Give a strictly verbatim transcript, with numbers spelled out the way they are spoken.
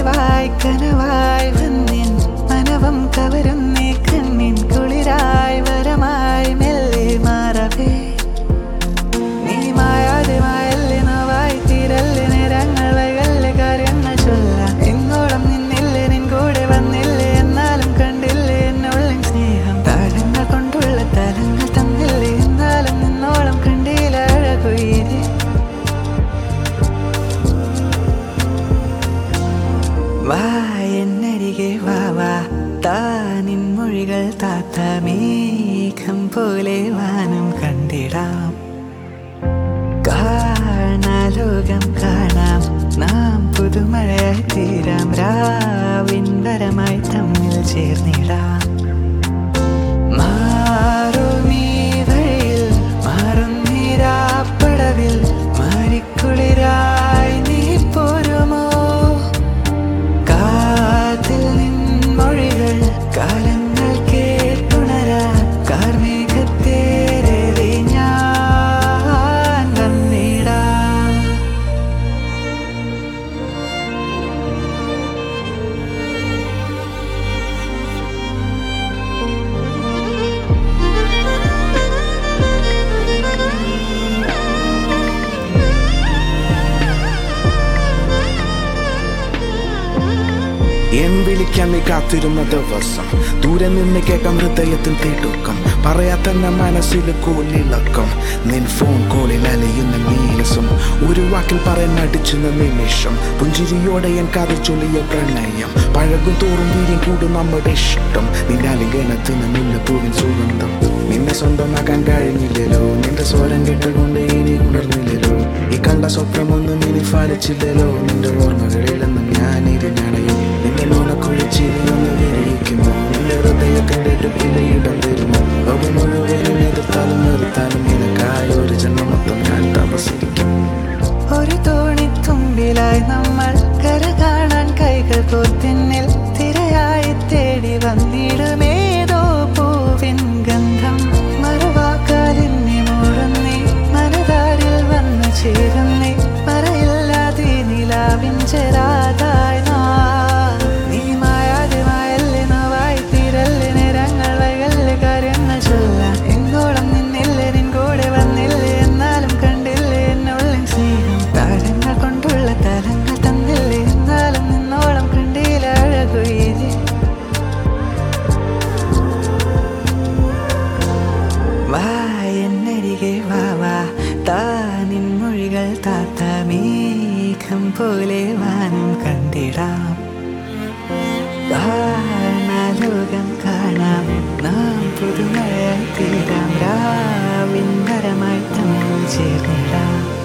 നിലവായി കനവായി വന്നിൻ മനവം കവരുന്നേ കണ്ണിൻ കുളിരായി വരമായി മെല്ലെ മാറവേ നീ മായാതെ മായല്ലേ നോവായി തീരല്ലേ നേരങ്ങൾ വൈകല്ലേ കാര്യങ്ങൾ ചൊല്ലാം എന്നോളം നിന്നില്ലേ നിൻ കൂടെ വന്നില്ലേ എന്നാലും കണ്ടില്ലേ എന്നോളം സ്നേഹം താഴങ്ങൾ കൊണ്ടുള്ള തലങ്ങൾ തന്നില്ലേ എന്നാലും നിന്നോളം കണ്ടില്ല അഴകുയിരേ വാ എന്നരികെ വാ വാ താനിൻ മൊഴികൾ താത്ത മേഘം പോലെ വാനം കണ്ടിടാം കാണാലോകം കാണാം നാം പുതുമഴയായി തീരാം രാവിൻ വരമായി തമ്മിൽ ചേർന്നിടാം മാറുമീ വഴിയിൽ മാറുന്നീരാപ്പടവിൽ മാറിക്കുളിരായി നീ പോരുമോ കാതിൽ നിൻ മൊഴികൾ കാലങ്ങൾ കേട്ടുണരാ കാർമേഘത്തേറി ഞാൻ വന്നിടാം എൻ വിളിക്കാൻ നീ കാത്തിരുന്ന ദിവസം ദൂരെ നിന്ന് കേൾക്കാം ഹൃദയത്തിൽ തിടുക്കം പറയാത്തന്നെ മനസ്സിൽ കോലിളക്കം നിൻ ഫോൺ കോളിൽ അലയുന്ന നീലസം ഒരു വാക്കിൽ പറയാൻ അടിച്ചുന്ന നിമിഷം പുഞ്ചിരിയോടെ എൻ കാതിൽ ചൊല്ലിയ പ്രണയം പഴകും തോറും വീര്യം കൂടും നമ്മുടെ ഇഷ്ടം നിന്റെ അലിംഗനത്തിന് മുല്ലപ്പൂവിൻ സുഗന്ധം നിന്നെ സ്വന്തമാക്കാൻ കഴിഞ്ഞില്ലല്ലോ നിന്റെ സ്വരം കേട്ടുകൊണ്ട് ഇനി ഉണർന്നില്ലല്ലോ ഈ കണ്ട സ്വപ്നമൊന്നും ഇനി ഫലിച്ചില്ലല്ലോ നിന്റെ ഓർമ്മകളിലെന്നും ഞാനിരുന്നണയും നിന്റെ നോണക്കുഴിച്ചിരിയൊന്ന് വിരിയിക്കുമോ നിന്റെ ഹൃദയത്തിന്റെ ഇടുപ്പിലെ ഇടം തരുമോ അവ മുഴുവനും എതിർത്താലും നിർത്താനും നിനക്കായ ഒരു ജന്മം മൊത്തം ഞാൻ തപസിരിക്കും ഒരു തോണിത്തുമ്പിലായി നമ്മൾ കര കാണാൻ കൈകൾ കോർത്തിന്നിൽ തിരയായി തേടി വന്നിടുമേതോ പൂവിൻ ഗന്ധം മറുവാക്കാലിന്നെ മൂടുന്നേ മനതാരിൽ വന്നു ചേരുന്നേ മറയില്ലാതെ നിലാവിൻ ചെറാതായി നീ മായാതെ മായല്ലേ നോവായി തീരല്ലേ നേരങ്ങൾ വൈകല്ലേ കാര്യങ്ങൾ ചൊല്ലാം എന്നോളം നിന്നില്ലേ നിൻ കൂടെ വന്നില്ലേ എന്നാലും കണ്ടില്ലേ എന്നോളം സ്നേഹം താഴങ്ങൾ കൊണ്ടുള്ള തലങ്ങൾ തന്നില്ലേ എന്നാലും നിന്നോളം കണ്ടില്ല അഴകുയിരേ വാ എന്നരികെ വാ വാ താനിൻ മൊഴികൾ താത്ത മേഘം പോലെ വാനം കണ്ടിടാം കാണാലോകം കാണാം നാം പുതുമഴയായി തീരാം രാവിൻ വരമായി തമ്മിൽ ചേർന്നിടാം